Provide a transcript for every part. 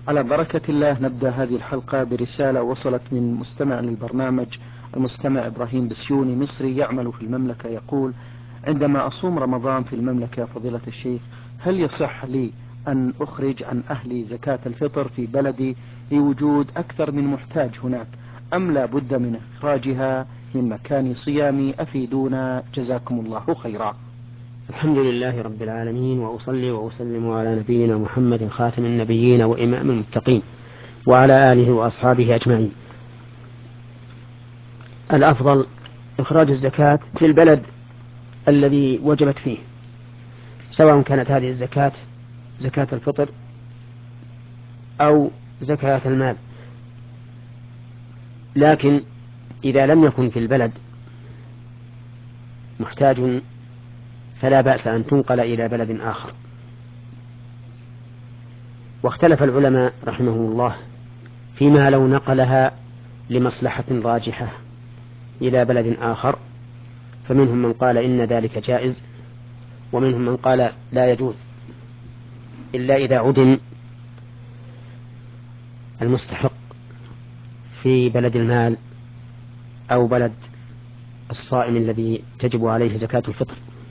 على بركة الله نبدأ هذه الحلقة برسالة وصلت من مستمع للبرنامج، المستمع إبراهيم بسيوني مصري يعمل في المملكة، يقول: عندما أصوم رمضان في المملكة فضيلة الشيخ، هل يصح لي أن أخرج عن أهلي زكاة الفطر في بلدي لوجود أكثر من محتاج هناك، أم لا بد من إخراجها من مكان صيامي؟ أفيدونا جزاكم الله خيرا. الحمد لله رب العالمين، وأصلي وأسلم على نبينا محمد خاتم النبيين وإمام المتقين وعلى آله وأصحابه أجمعين. الأفضل إخراج الزكاة في البلد الذي وجبت فيه، سواء كانت هذه الزكاة زكاة الفطر أو زكاة المال. لكن إذا لم يكن في البلد محتاج فلا بأس أن تنقل إلى بلد آخر. واختلف العلماء رحمهم الله فيما لو نقلها لمصلحة راجحة إلى بلد آخر، فمنهم من قال إن ذلك جائز، ومنهم من قال لا يجوز إلا إذا عدم المستحق في بلد المال أو بلد الصائم الذي تجب عليه زكاة الفطر.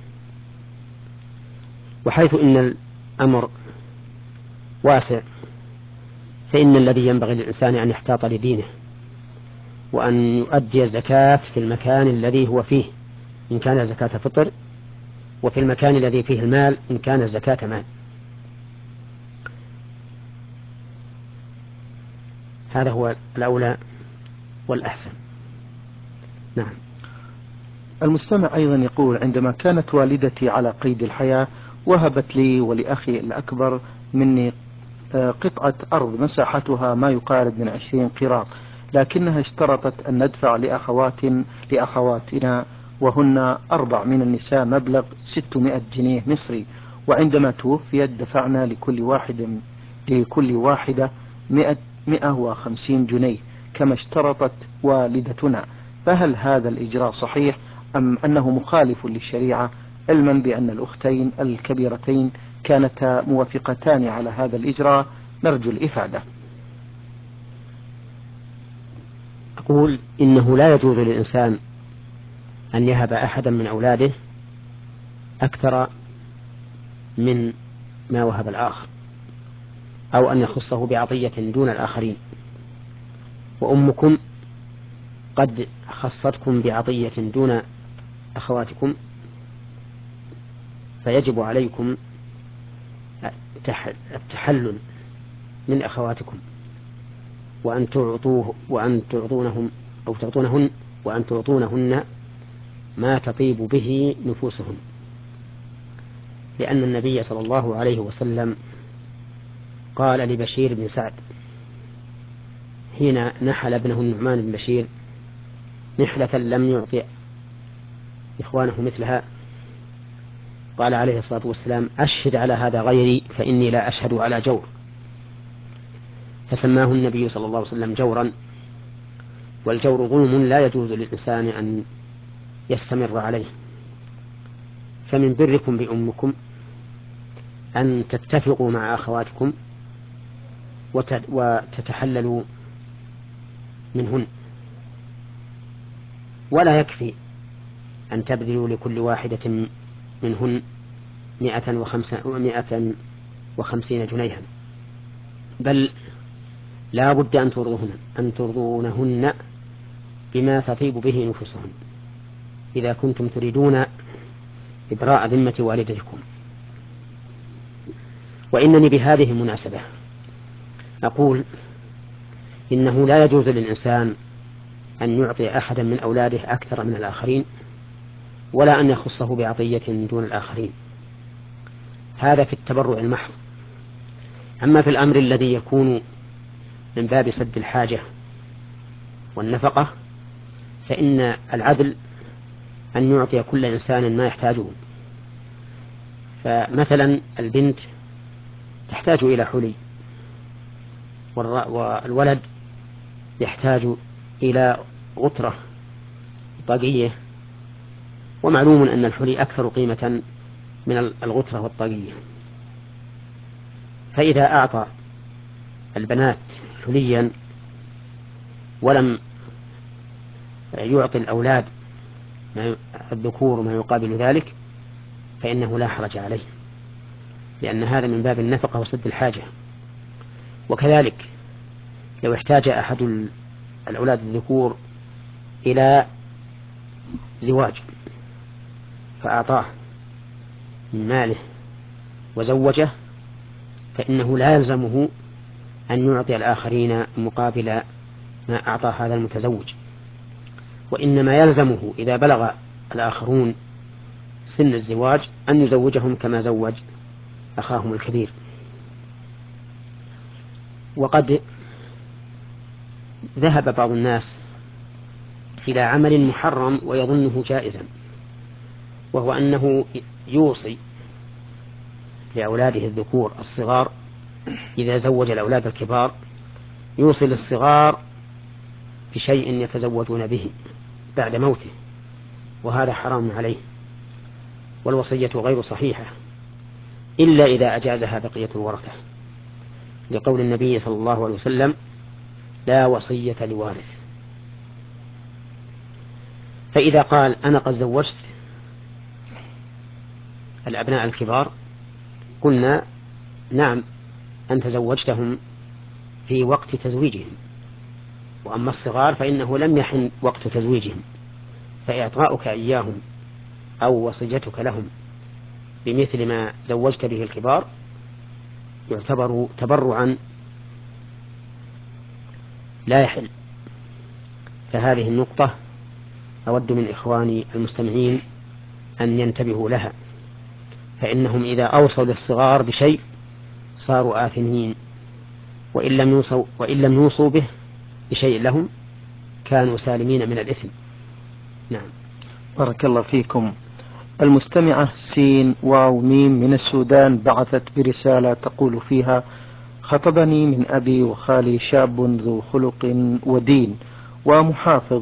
وحيث إن الأمر واسع، فإن الذي ينبغي للإنسان أن يحتاط لدينه وأن يؤدي الزكاة في المكان الذي هو فيه إن كان زكاة فطر، وفي المكان الذي فيه المال إن كان زكاة مال. هذا هو الأولى والأحسن. نعم. المستمع أيضا يقول: عندما كانت والدتي على قيد الحياة وهبت لي ولأخي الأكبر مني قطعة أرض مساحتها ما يقارب من 20 قيراط، لكنها اشترطت أن ندفع لأخواتنا وهن 4 من النساء مبلغ 600 جنيه مصري، وعندما توفيت دفعنا لكل واحدة 150 جنيه كما اشترطت والدتنا، فهل هذا الإجراء صحيح أم أنه مخالف للشريعة، علما بأن الأختين الكبيرتين كانتا موافقتان على هذا الإجراء؟ نرجو الإفادة. أقول إنه لا يجوز للإنسان أن يهب أحدا من أولاده أكثر من ما وهب الآخر، أو أن يخصه بعطية دون الآخرين. وأمكم قد خصتكم بعطية دون أخواتكم، فيجب عليكم التحلل من أخواتكم وأن تعطونهم أو تعطونهن، وأن تعطونهن ما تطيب به نفوسهن، لأن النبي صلى الله عليه وسلم قال لبشير بن سعد حين نحل ابنه النعمان بن بشير نحلة لم يعطي إخوانه مثلها، قال عليه الصلاة والسلام: أشهد على هذا غيري فإني لا أشهد على جور. فسماه النبي صلى الله عليه وسلم جورا، والجور ظلم لا يجوز للإنسان أن يستمر عليه. فمن بركم بأمكم أن تتفقوا مع أخواتكم وتتحللوا منهن، ولا يكفي أن تبذلوا لكل واحدة منهن 150 جنيها، بل لا بد أن ترضونهن بما تطيب به نفوسهن إذا كنتم تريدون إبراء ذمة والدتكم. وإنني بهذه المناسبة أقول إنه لا يجوز للإنسان أن يعطي أحدا من أولاده أكثر من الآخرين، ولا أن يخصه بعطية دون الآخرين، هذا في التبرع المحض. أما في الأمر الذي يكون من باب سد الحاجة والنفقة، فإن العدل أن يعطي كل إنسان ما يحتاجه. فمثلا البنت تحتاج إلى حلي، والولد يحتاج إلى غترة طاقية، ومعلوم أن الحلي أكثر قيمة من الغترة والطاقية. فإذا أعطى البنات حليا ولم يعطي الأولاد الذكور ما يقابل ذلك فإنه لا حرج عليه، لأن هذا من باب النفقة وسد الحاجة. وكذلك لو احتاج أحد الأولاد الذكور إلى زواج فأعطاه من ماله وزوجه، فإنه لا يلزمه أن يعطي الآخرين مقابل ما أعطى هذا المتزوج، وإنما يلزمه إذا بلغ الآخرون سن الزواج أن يزوجهم كما زوج أخاهم الكبير. وقد ذهب بعض الناس إلى عمل محرم ويظنه جائزا، وهو أنه يوصي لأولاده الذكور الصغار إذا زوج الأولاد الكبار يوصي للصغار بشيء يتزوجون به بعد موته، وهذا حرام عليه، والوصية غير صحيحة إلا إذا أجازها بقية الورثة، لقول النبي صلى الله عليه وسلم: لا وصية لوارث. فإذا قال: أنا قد زوجت الأبناء الكبار، قلنا: نعم، أنت زوجتهم في وقت تزويجهم، وأما الصغار فإنه لم يحن وقت تزويجهم، فإعطاؤك إياهم أو وصيتك لهم بمثل ما زوجت به الكبار يعتبر تبرعا لا يحل. فهذه النقطة أود من إخواني المستمعين أن ينتبهوا لها، فإنهم إذا أوصوا للصغار بشيء صاروا آثمين، وإن لم يوصوا به بشيء لهم كانوا سالمين من الإثم. نعم. بارك الله فيكم. المستمعة سين واو ميم من السودان بعثت برسالة تقول فيها: خطبني من أبي وخالي شاب ذو خلق ودين ومحافظ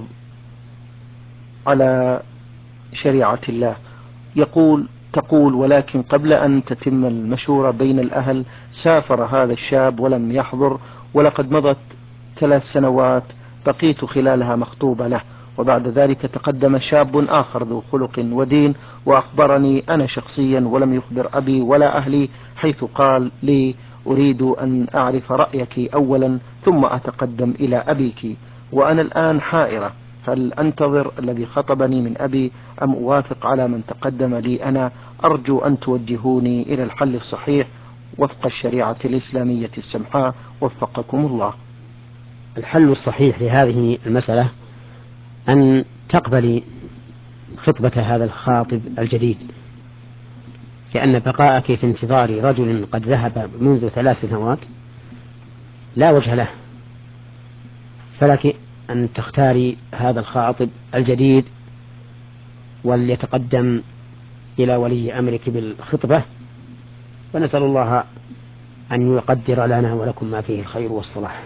على شريعة الله، تقول: ولكن قبل أن تتم المشورة بين الأهل سافر هذا الشاب ولم يحضر، ولقد مضت 3 سنوات بقيت خلالها مخطوبة له، وبعد ذلك تقدم شاب آخر ذو خلق ودين وأخبرني أنا شخصيا ولم يخبر أبي ولا أهلي، حيث قال لي: أريد أن أعرف رأيك أولا ثم أتقدم إلى أبيك، وأنا الآن حائرة، هل أنتظر الذي خطبني من أبي أم أوافق على من تقدم لي أنا؟ أرجو أن توجهوني إلى الحل الصحيح وفق الشريعة الإسلامية السمحاء، وفقكم الله. الحل الصحيح لهذه المسألة أن تقبلي خطبة هذا الخاطب الجديد، لأن بقاءك في انتظار رجل قد ذهب منذ 3 سنوات لا وجه له، فلك أن تختاري هذا الخاطب الجديد وليتقدم إلى ولي أمرك بالخطبة، ونسأل الله أن يقدر لنا ولكم ما فيه الخير والصلاح.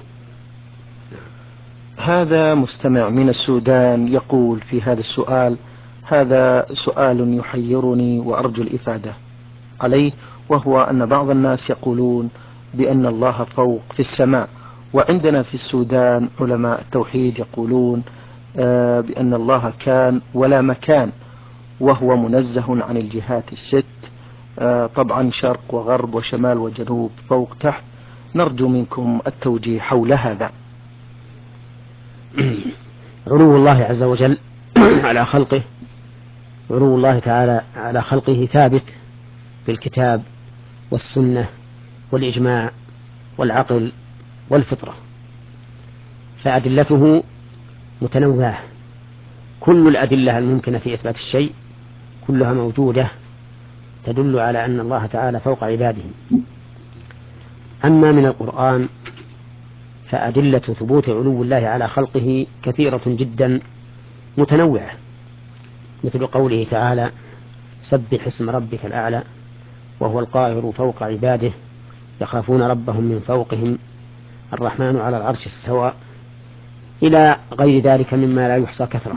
هذا مستمع من السودان يقول في هذا السؤال: هذا سؤال يحيرني وأرجو الإفادة عليه، وهو أن بعض الناس يقولون بأن الله فوق في السماء، وعندنا في السودان علماء التوحيد يقولون بأن الله كان ولا مكان، وهو منزه عن الجهات الست، طبعا شرق وغرب وشمال وجنوب فوق تحت. نرجو منكم التوجيه حول هذا. علو الله عز وجل على خلقه، علو الله تعالى على خلقه ثابت بالكتاب والسنة والإجماع والعقل والفطرة، فأدلته متنوعة، كل الأدلة الممكنة في إثبات الشيء كلها موجودة تدل على أن الله تعالى فوق عباده. أما من القرآن فأدلة ثبوت علو الله على خلقه كثيرة جدا متنوعة، مثل قوله تعالى: سبح اسم ربك الأعلى، وهو القاهر فوق عباده، يخافون ربهم من فوقهم، الرحمن على العرش استوى، إلى غير ذلك مما لا يحصى كثرة.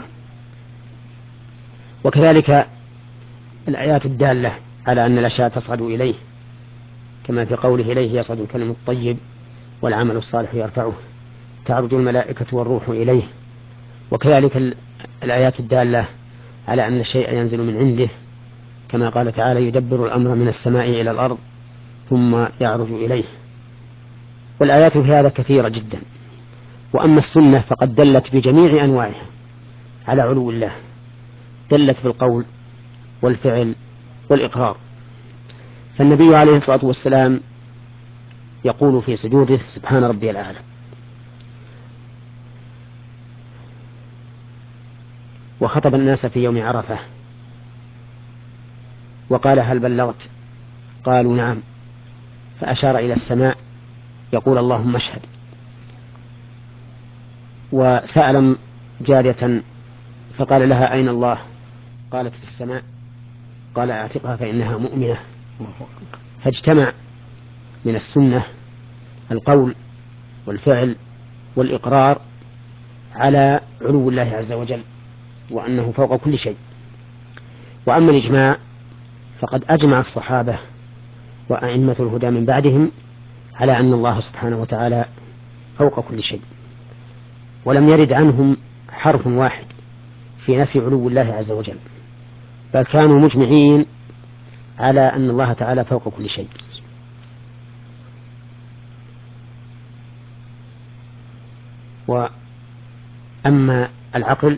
وكذلك الآيات الدالة على أن الأشياء تصعد إليه، كما في قوله: إليه يصعد الكلم الطيب والعمل الصالح يرفعه، تعرج الملائكة والروح إليه. وكذلك الآيات الدالة على أن الشيء ينزل من عنده، كما قال تعالى: يدبر الأمر من السماء إلى الأرض ثم يعرج إليه. والآيات في هذا كثيرة جدا. وأما السنة فقد دلت بجميع أنواعها على علو الله، دلت بالقول والفعل والإقرار. فالنبي عليه الصلاة والسلام يقول في سجوده: سبحان ربي الأعلى. وخطب الناس في يوم عرفة وقال: هل بلغت؟ قالوا: نعم. فأشار إلى السماء يقول: اللهم اشهد. وسأل جارية فقال لها: أين الله؟ قالت: في السماء. قال: اعتقها فإنها مؤمنة. فاجتمع من السنة القول والفعل والإقرار على علو الله عز وجل وأنه فوق كل شيء. وأما الإجماع فقد أجمع الصحابة وأئمة الهدى من بعدهم على أن الله سبحانه وتعالى فوق كل شيء، ولم يرد عنهم حرف واحد في نفي علو الله عز وجل، بل كانوا مجمعين على أن الله تعالى فوق كل شيء. وأما العقل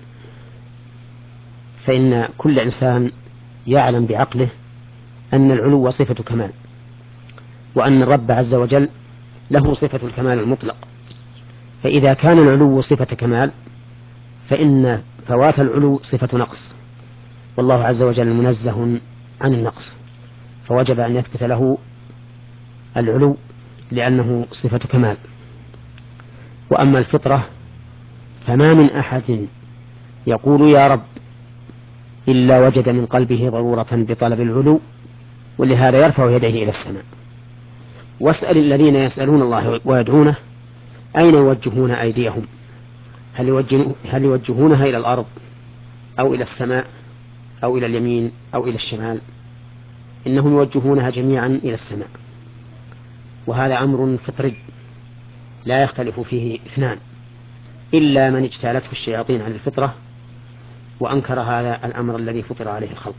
فإن كل إنسان يعلم بعقله أن العلو صفة كمال، وأن الرب عز وجل له صفة الكمال المطلق. فإذا كان العلو صفة كمال فإن فوات العلو صفة نقص، والله عز وجل منزه عن النقص، فوجب أن يثبت له العلو لأنه صفة كمال. وأما الفطرة فما من أحد يقول يا رب إلا وجد من قلبه ضرورة بطلب العلو، ولهذا يرفع يديه إلى السماء. واسأل الذين يسألون الله ويدعونه أين يوجهون أيديهم؟ هل يوجهونها إلى الأرض أو إلى السماء أو إلى اليمين أو إلى الشمال؟ إنهم يوجهونها جميعا إلى السماء، وهذا أمر فطري لا يختلف فيه اثنان، إلا من اجتالته الشياطين عن الفطرة وأنكر هذا الأمر الذي فطر عليه الخلق.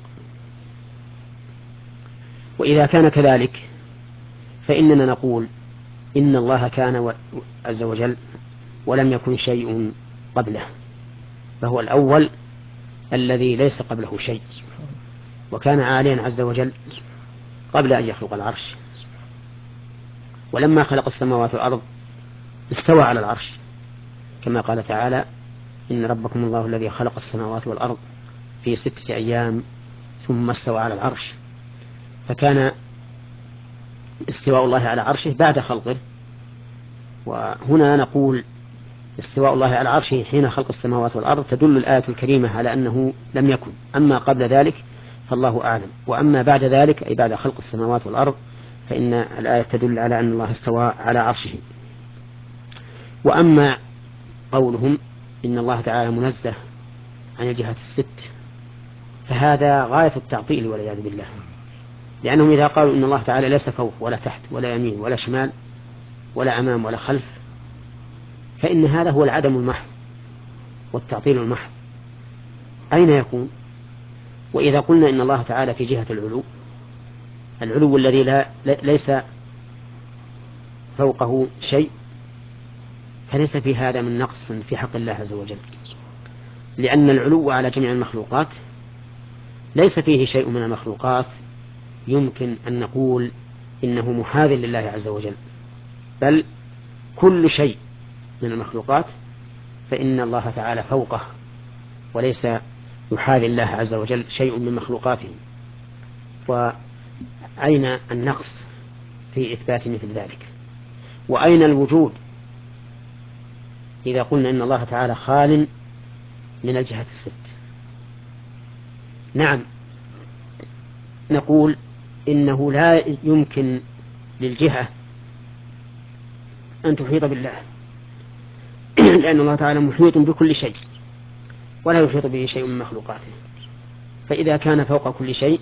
وإذا كان كذلك فإننا نقول إن الله كان عز وجل ولم يكن شيء قبله، فهو الأول الذي ليس قبله شيء، وكان عاليا عز وجل قبل أن يخلق العرش. ولما خلق السماوات والأرض استوى على العرش، كما قال تعالى: إن ربكم الله الذي خلق السماوات والأرض في 6 أيام ثم استوى على العرش. فكان استواء الله على عرشه بعد خلقه. وهنا نقول استواء الله على عرشه حين خلق السماوات والأرض تدل الآية الكريمة على أنه لم يكن. أما قبل ذلك فالله أعلم، وأما بعد ذلك أي بعد خلق السماوات والأرض فإن الآية تدل على أن الله استوى على عرشه. وأما قولهم إن الله تعالى منزه عن الجهات الست فهذا غاية التعطيل والعياذ بالله، لأنهم إذا قالوا إن الله تعالى ليس فوق ولا تحت ولا يمين ولا شمال ولا أمام ولا خلف فإن هذا هو العدم المحض والتعطيل المحض. أين يكون؟ وإذا قلنا إن الله تعالى في جهة العلو الذي ليس فوقه شيء، فليس في هذا من نقص في حق الله عز وجل، لأن العلو على جميع المخلوقات ليس فيه شيء من المخلوقات يمكن أن نقول إنه محاذ لله عز وجل، بل كل شيء من المخلوقات فإن الله تعالى فوقه، وليس يحاذي الله عز وجل شيء من مخلوقاته. وأين النقص في إثبات مثل ذلك؟ وأين الوجود إذا قلنا إن الله تعالى خال من الجهات الست؟ نعم، نقول إنه لا يمكن للجهة أن تحيط بالله لأن الله تعالى محيط بكل شيء ولا يحيط به شيء من مخلوقاته. فإذا كان فوق كل شيء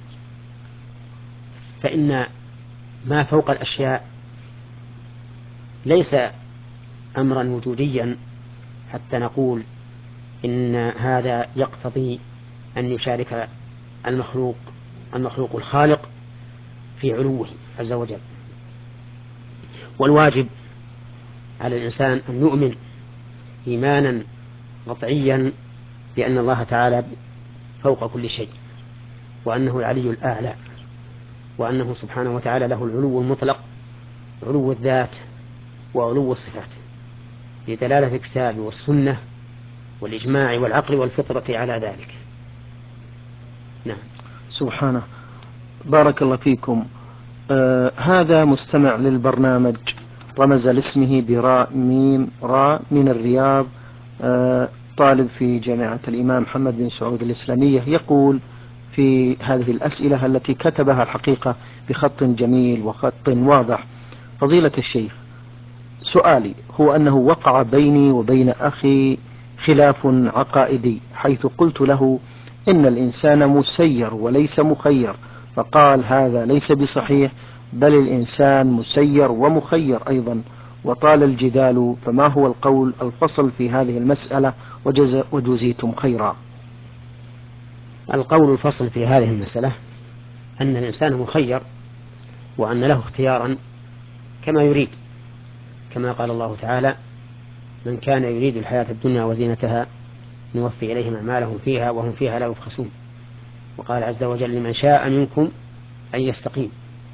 فإن ما فوق الأشياء ليس أمرا وجوديا حتى نقول إن هذا يقتضي أن يشارك المخلوق الخالق في علوه عز وجل. والواجب على الإنسان أن يؤمن إيمانا قطعيا بأن الله تعالى فوق كل شيء، وأنه العلي الأعلى، وأنه سبحانه وتعالى له العلو المطلق، علو الذات وعلو الصفات، لدلالة الكتاب والسنة والإجماع والعقل والفطرة على ذلك. نعم. سبحانه. بارك الله فيكم. هذا مستمع للبرنامج رمز لاسمه براء ميم راء من الرياض، طالب في جامعة الإمام محمد بن سعود الإسلامية، يقول في هذه الأسئلة التي كتبها الحقيقة بخط جميل وخط واضح: فضيلة الشيخ، سؤالي هو أنه وقع بيني وبين أخي خلاف عقائدي، حيث قلت له إن الإنسان مسير وليس مخير، فقال هذا ليس بصحيح، بل الإنسان مسير ومخير أيضا، وطال الجدال، فما هو القول الفصل في هذه المسألة وجزيتم خيرا؟ القول الفصل في هذه المسألة أن الإنسان مخير، وأن له اختيارا كما يريد، كما قال الله تعالى: من كان يريد الحياة الدنيا وزينتها نوفي إليهم أعمالهم فيها وهم فيها لا يبخسون. وقال عز وجل: لمن شاء منكم أن يستقيم.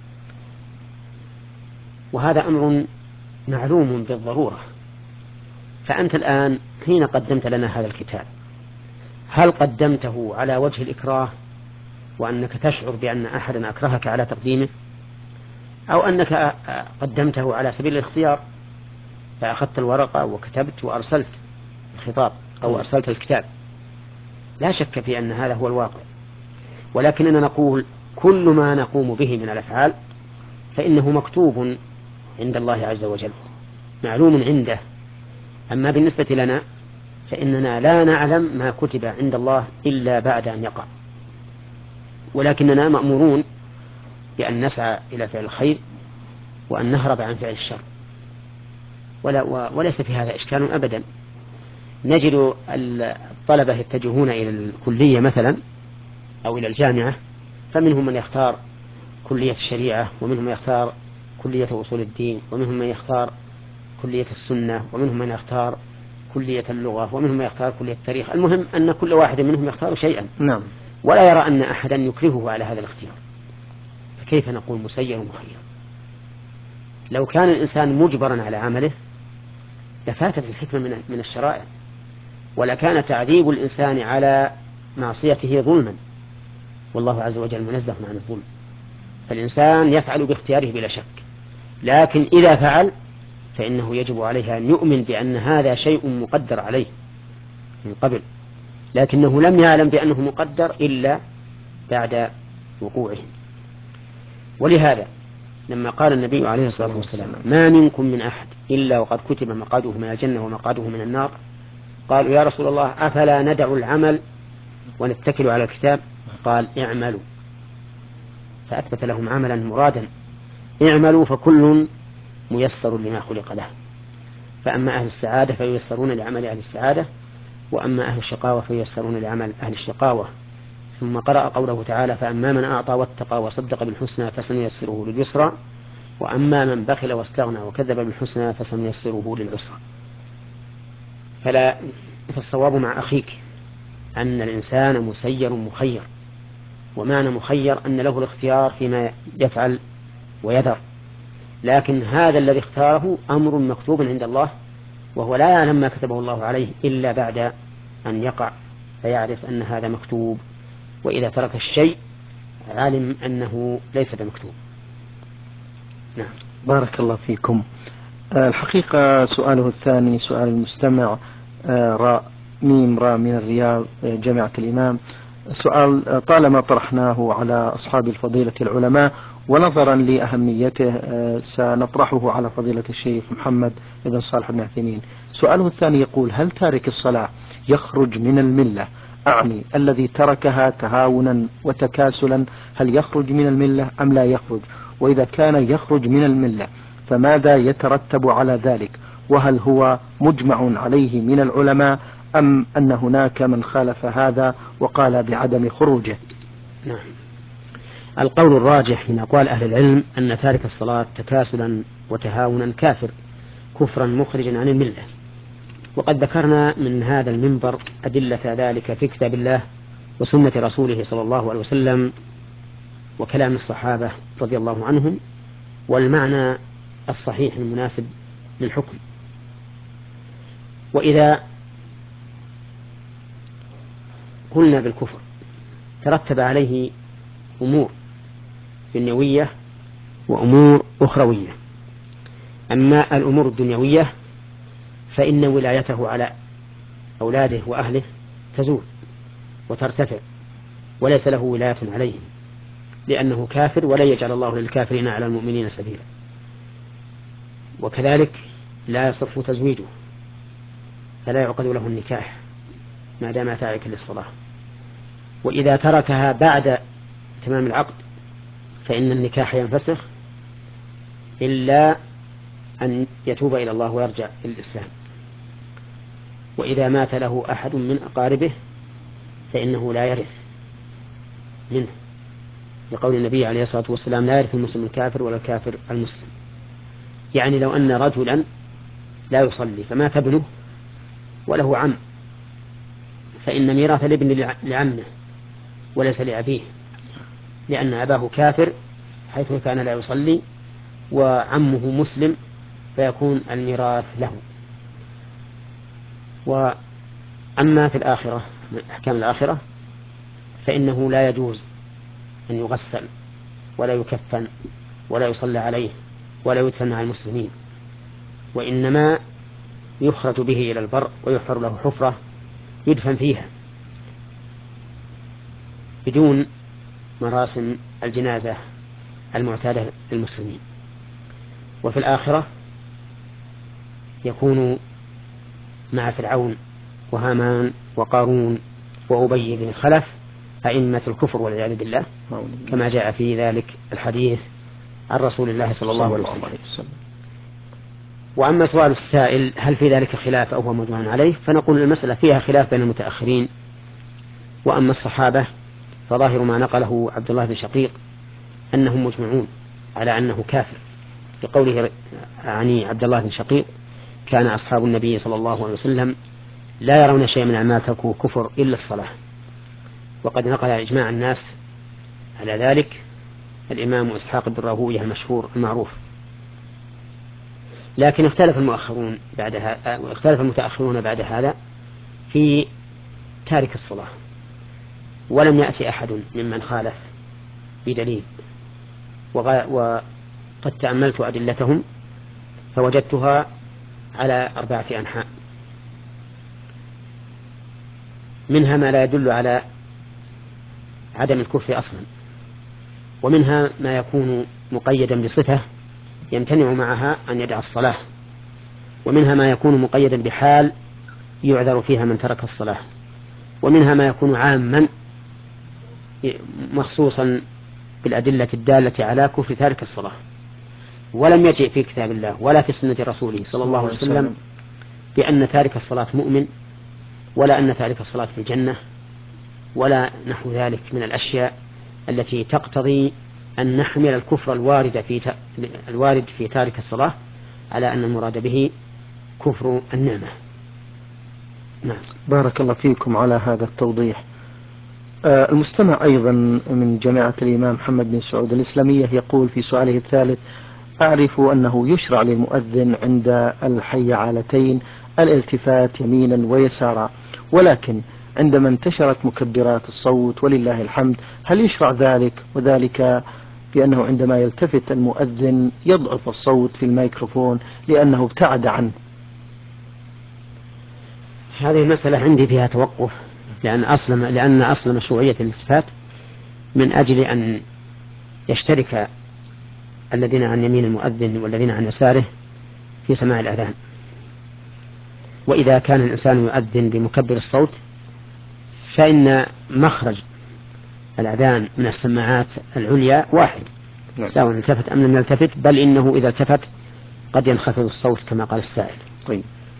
وهذا أمر معلوم بالضرورة. فأنت الآن حين قدمت لنا هذا الكتاب، هل قدمته على وجه الإكراه وأنك تشعر بأن أحدا أكرهك على تقديمه، أو أنك قدمته على سبيل الاختيار، فأخذت الورقة وكتبت وأرسلت الخطاب أو أرسلت الكتاب؟ لا شك في أن هذا هو الواقع، ولكننا نقول كل ما نقوم به من الأفعال فإنه مكتوب عند الله عز وجل، معلوم عنده. أما بالنسبة لنا فإننا لا نعلم ما كتب عند الله إلا بعد أن يقع، ولكننا مأمورون بأن نسعى إلى فعل الخير وأن نهرب عن فعل الشر، وليس في هذا إشكال أبدا. نجد الطلبة يتجهون إلى الكلية مثلا أو إلى الجامعة، فمنهم من يختار كلية الشريعة، ومنهم من يختار كلية أصول الدين، ومنهم من يختار كلية السنة، ومنهم من يختار كلية اللغة، ومنهم من يختار كلية التاريخ. المهم أن كل واحد منهم يختار شيئا، نعم، ولا يرى أن أحدا يكرهه على هذا الاختيار. فكيف نقول مسير ومخير؟ لو كان الإنسان مجبرا على عمله لفاتت الحكمة من الشرائع، ولكان تعذيب الإنسان على معصيته ظلما، والله عز وجل منزه عن الظلم. فالإنسان يفعل باختياره بلا شك، لكن إذا فعل فإنه يجب عليه أن يؤمن بأن هذا شيء مقدر عليه من قبل، لكنه لم يعلم بأنه مقدر إلا بعد وقوعه. ولهذا لما قال النبي عليه الصلاة والسلام: ما منكم من أحد إلا وقد كتب مقعده من الجنة ومقعده من النار، قالوا: يا رسول الله أفلا ندع العمل ونتكل على الكتاب؟ قال: اعملوا. فأثبت لهم عملا مرادا: اعملوا فكل ميسر لما خلق له. فأما أهل السعادة فييسرون لعمل أهل السعادة، وأما أهل الشقاوة فييسرون لعمل أهل الشقاوة. ثم قرأ قوله تعالى: فأما من أعطى واتقى وصدق بالحسنى فسنيسره لليسرى، وأما من بخل واستغنى وكذب بالحسنى فسنيسره للعسرى. فالصواب مع أخيك أن الإنسان مسير مخير، ومعنى مخير أن له الاختيار فيما يفعل ويذر، لكن هذا الذي اختاره أمر مكتوب عند الله، وهو لا يعلم ما كتبه الله عليه إلا بعد أن يقع فيعرف أن هذا مكتوب، وإذا ترك الشيء علم أنه ليس بمكتوب. نعم. بارك الله فيكم. الحقيقة سؤاله الثاني سؤال المستمع راء ميم راء من الرياض جامعة الإمام، سؤال طالما طرحناه على أصحاب الفضيلة العلماء، ونظرا لأهميته سنطرحه على فضيلة الشيخ محمد بن صالح بن عثيمين. سؤاله الثاني يقول: هل تارك الصلاة يخرج من الملة؟ أعني الذي تركها تهاونا وتكاسلا، هل يخرج من الملة أم لا يخرج؟ وإذا كان يخرج من الملة فماذا يترتب على ذلك؟ وهل هو مجمع عليه من العلماء أم أن هناك من خالف هذا وقال بعدم خروجه؟ نعم. القول الراجح من أقوال أهل العلم أن تارك الصلاة تكاسلا وتهاونا كافر كفرا مخرجا عن الملة، وقد ذكرنا من هذا المنبر أدلة ذلك في كتاب الله وسنة رسوله صلى الله عليه وسلم وكلام الصحابة رضي الله عنهم والمعنى الصحيح المناسب للحكم. وإذا قلنا بالكفر ترتب عليه أمور دنيوية وأمور أخروية. أما الأمور الدنيوية فإن ولايته على أولاده وأهله تزول وترتفع، وليس له ولاية عليهم لأنه كافر، ولا يجعل الله للكافرين على المؤمنين سبيلا. وكذلك لا يصح تزويجه، فلا يعقد له النكاح ما دام تاركا للصلاة. وإذا تركها بعد تمام العقد فإن النكاح ينفسخ إلا أن يتوب إلى الله ويرجع إلى الإسلام. وإذا مات له أحد من أقاربه فإنه لا يرث منه، لقول النبي عليه الصلاة والسلام: لا يرث المسلم الكافر ولا الكافر المسلم. يعني لو أن رجلا لا يصلي فمات ابنه وله عم، فإن ميراث الابن لعمه وليس لأبيه، لأن أباه كافر حيث كان لا يصلي وعمه مسلم، فيكون الميراث له. وأما في الآخرة من أحكام الآخرة فإنه لا يجوز أن يغسل ولا يكفن ولا يصلى عليه ولا يدفن مع المسلمين، وإنما يخرج به إلى البر ويحفر له حفرة يدفن فيها بدون مراسم الجنازة المعتادة للمسلمين. وفي الآخرة يكون مع فرعون وهامان وقارون وأبي بن خلف أئمة الكفر والعياذ بالله، كما جاء في ذلك الحديث عن رسول الله صلى الله عليه وسلم. وأما سؤال السائل هل في ذلك خلاف أو هو مجمع عليه، فنقول المسألة فيها خلاف بين المتأخرين. وأما الصحابة فظاهر ما نقله عبد الله بن شقيق أنهم مجمعون على أنه كافر، لقوله عني عبد الله بن شقيق: كان أصحاب النبي صلى الله عليه وسلم لا يرون شيئا من أعمال تركوا كفر إلا الصلاة. وقد نقل إجماع الناس على ذلك الإمام إسحاق بن راهويه المشهور المعروف. لكن اختلف المتأخرون بعد هذا في تارك الصلاة، ولم يأتي أحد ممن خالف بدليل. وقد تأملت أدلتهم فوجدتها على 4 أنحاء، منها ما لا يدل على عدم الكفر أصلا، ومنها ما يكون مقيدا بصفة يمتنع معها أن يدع الصلاة، ومنها ما يكون مقيدا بحال يعذر فيها من ترك الصلاة، ومنها ما يكون عاما مخصوصا بالأدلة الدالة على كفر تارك الصلاة. ولم يجئ في كتاب الله ولا في سنة رسوله صلى الله عليه وسلم بأن تارك الصلاة مؤمن، ولا أن تارك الصلاة في الجنة، ولا نحو ذلك من الأشياء التي تقتضي أن نحمل الكفر الوارد في تارك الصلاة على أن المراد به كفر النعمة. نعم. بارك الله فيكم على هذا التوضيح. المستمع أيضا من جامعة الإمام محمد بن سعود الإسلامية يقول في سؤاله الثالث: أعرف أنه يشرع للمؤذن عند الحيعلتين الالتفات يمينا ويسارا، ولكن عندما انتشرت مكبرات الصوت ولله الحمد هل يشرع ذلك؟ وذلك بأنه عندما يلتفت المؤذن يضعف الصوت في الميكروفون لأنه ابتعد عنه. هذه المسألة عندي فيها توقف، لأن أصل مشروعية الالتفات من أجل أن يشترك الذين عن يمين المؤذن والذين عن يساره في سماع الأذان. وإذا كان الإنسان يؤذن بمكبر الصوت فإن مخرج الأذان من السماعات العليا واحد، سواء التفت أم لم يلتفت، بل إنه إذا التفت قد ينخفض الصوت كما قال السائل. طيب.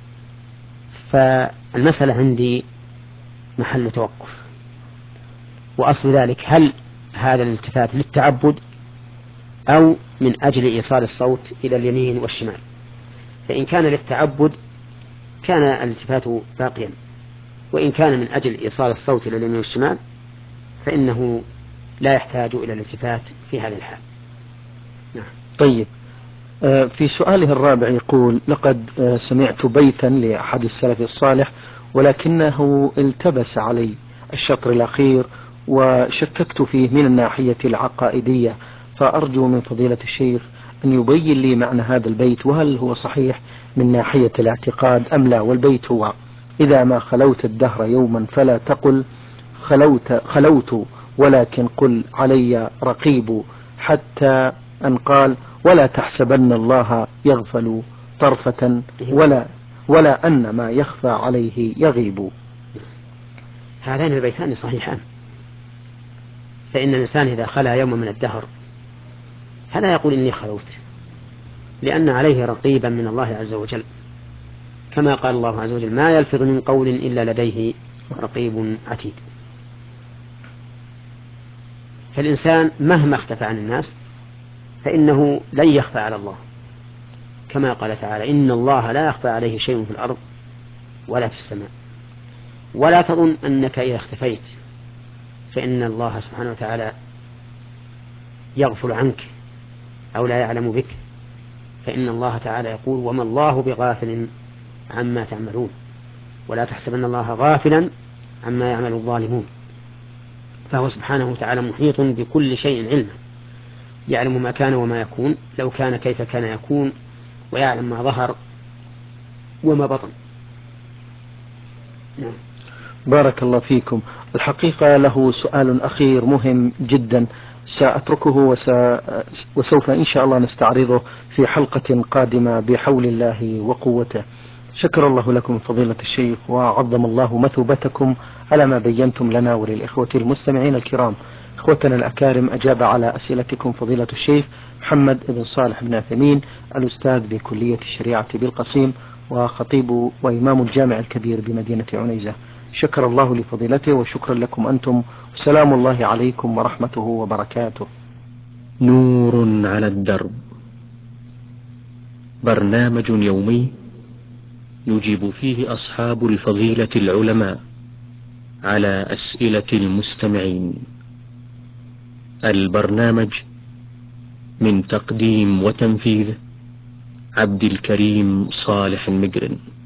فالمسألة عندي محل توقف، وأصل ذلك هل هذا الالتفات للتعبد أو من أجل إيصال الصوت إلى اليمين والشمال؟ فإن كان للتعبد كان الالتفات باقيا، وإن كان من أجل إيصال الصوت إلى اليمين والشمال فإنه لا يحتاج إلى الالتفات في هذه الحال. نعم. طيب. في سؤاله الرابع يقول: لقد سمعت بيتا لأحد السلف الصالح ولكنه التبس علي الشطر الأخير وشككت فيه من الناحية العقائدية، فأرجو من فضيلة الشيخ أن يبين لي معنى هذا البيت، وهل هو صحيح من ناحية الاعتقاد أم لا؟ والبيت هو: إذا ما خلوت الدهر يوما فلا تقل خلوت ولكن قل علي رقيب، حتى أن قال: ولا تحسبن الله يغفل طرفة ولا أن ما يخفى عليه يغيب. هذان البيتان صحيحان. فإن الإنسان إذا خلا يوم من الدهر فلا يقول إني خلوت، لأن عليه رقيبا من الله عز وجل، كما قال الله عز وجل: ما يلفظ من قول إلا لديه رقيب عتيد. فالإنسان مهما اختفى عن الناس فإنه لن يخفى على الله، كما قال تعالى: إن الله لا يخفى عليه شيء في الأرض ولا في السماء. ولا تظن أنك إذا اختفيت فإن الله سبحانه وتعالى يغفل عنك أو لا يعلم بك، فإن الله تعالى يقول: وما الله بغافل عما تعملون، ولا تحسبن الله غافلا عما يعمل الظالمون. فهو سبحانه وتعالى محيط بكل شيء علما، يعلم ما كان وما يكون، لو كان كيف كان يكون، ويعلم ما ظهر وما بطن. نعم. بارك الله فيكم. الحقيقة له سؤال أخير مهم جدا سأتركه وسوف إن شاء الله نستعرضه في حلقة قادمة بحول الله وقوته. شكر الله لكم فضيلة الشيخ، وعظم الله مثوبتكم على ما بينتم لنا وللإخوة المستمعين الكرام. إخوتنا الأكارم، أجاب على أسئلتكم فضيلة الشيخ محمد بن صالح بن عثيمين، الأستاذ بكلية الشريعة بالقصيم وخطيب وإمام الجامع الكبير بمدينة عنيزة. شكر الله لفضيلته وشكرا لكم أنتم، وسلام الله عليكم ورحمته وبركاته. نور على الدرب، برنامج يومي يجيب فيه أصحاب الفضيلة العلماء على أسئلة المستمعين. البرنامج من تقديم وتنفيذ عبد الكريم صالح المقرن.